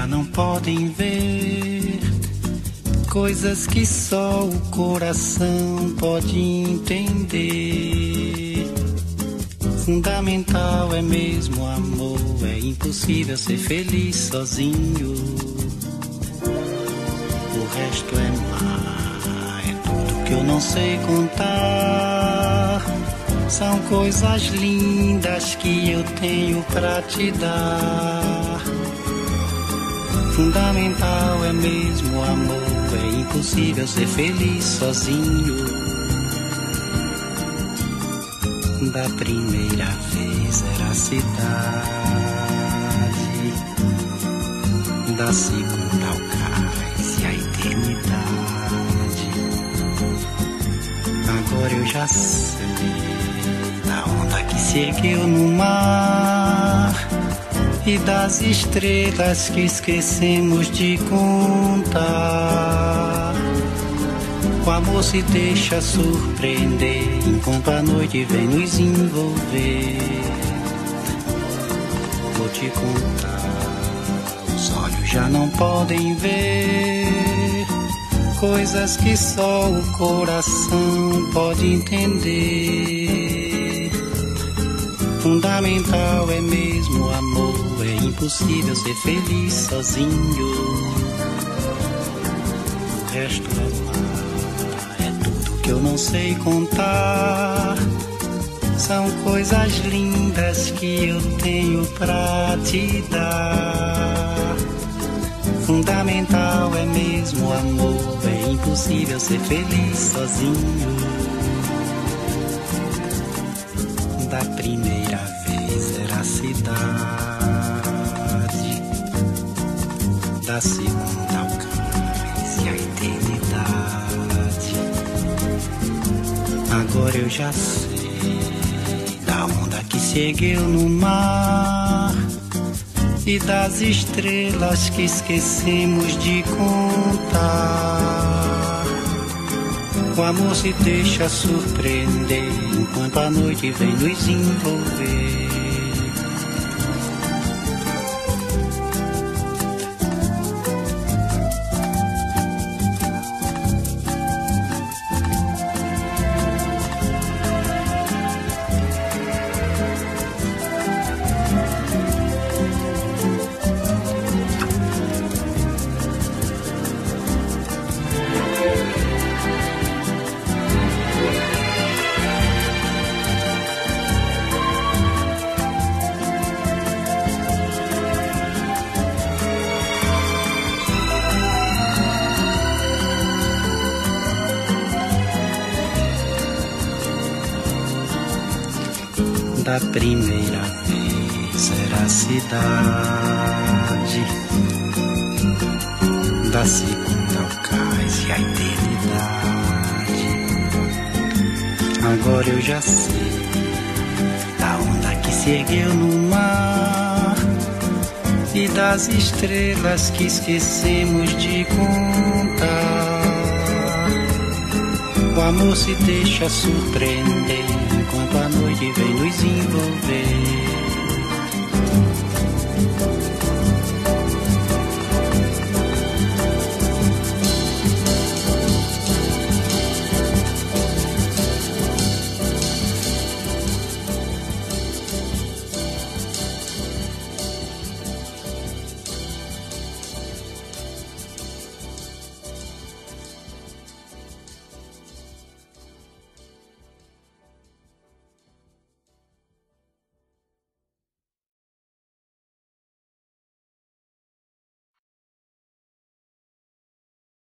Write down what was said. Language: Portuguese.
já não podem ver coisas que só o coração pode entender. Fundamental é mesmo o amor, é impossível ser feliz sozinho. O resto é mar, é tudo que eu não sei contar. São coisas lindas que eu tenho pra te dar. Fundamental é mesmo o amor, é impossível ser feliz sozinho. Da primeira vez era a cidade, da segunda ao cais e a eternidade. Agora eu já sei da onda que se ergueu no mar e das estrelas que esquecemos de contar. O amor se deixa surpreender enquanto a noite vem nos envolver. Vou te contar, os olhos já não podem ver coisas que só o coração pode entender. Fundamental é mesmo o amor, é impossível ser feliz sozinho. O resto é mar, é tudo que eu não sei contar. São coisas lindas que eu tenho pra te dar. Fundamental é mesmo o amor, é impossível ser feliz sozinho. Da primeira vez era a cidade, da segunda ao cais e a eternidade. Agora eu já sei da onda que se ergueu no mar e das estrelas que esquecemos de contar. O amor se deixa surpreender enquanto a noite vem nos envolver. Da primeira vez era a cidade, da segunda ao cais e a eternidade. Agora eu já sei da onda que se ergueu no mar e das estrelas que esquecemos de contar. O amor se deixa surpreender enquanto a noite vem nos envolver.